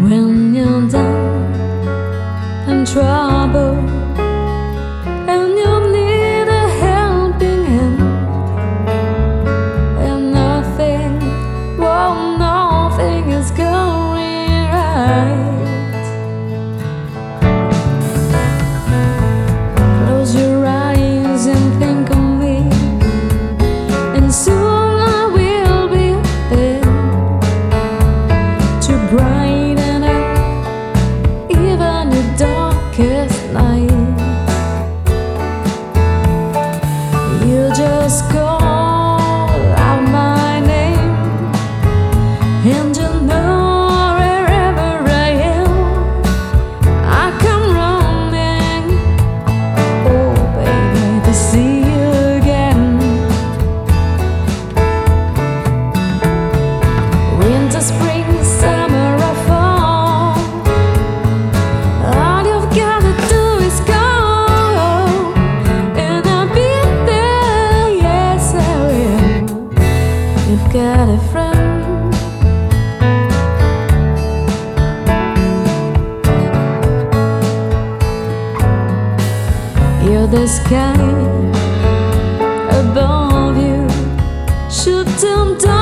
When you're down and trouble and you need a helping hand, and nothing, well, nothing is going right. Close your eyes and think of me, and soon I will be there to brighten up even the darkest night. You just call out my name, and you know wherever I am, I come running, oh baby, to see you again. Winter, spring, summer or fall, all you've gotta do is call, and I'll be there, yes I will. You've got a friend. You're the sky above you, shoot them down.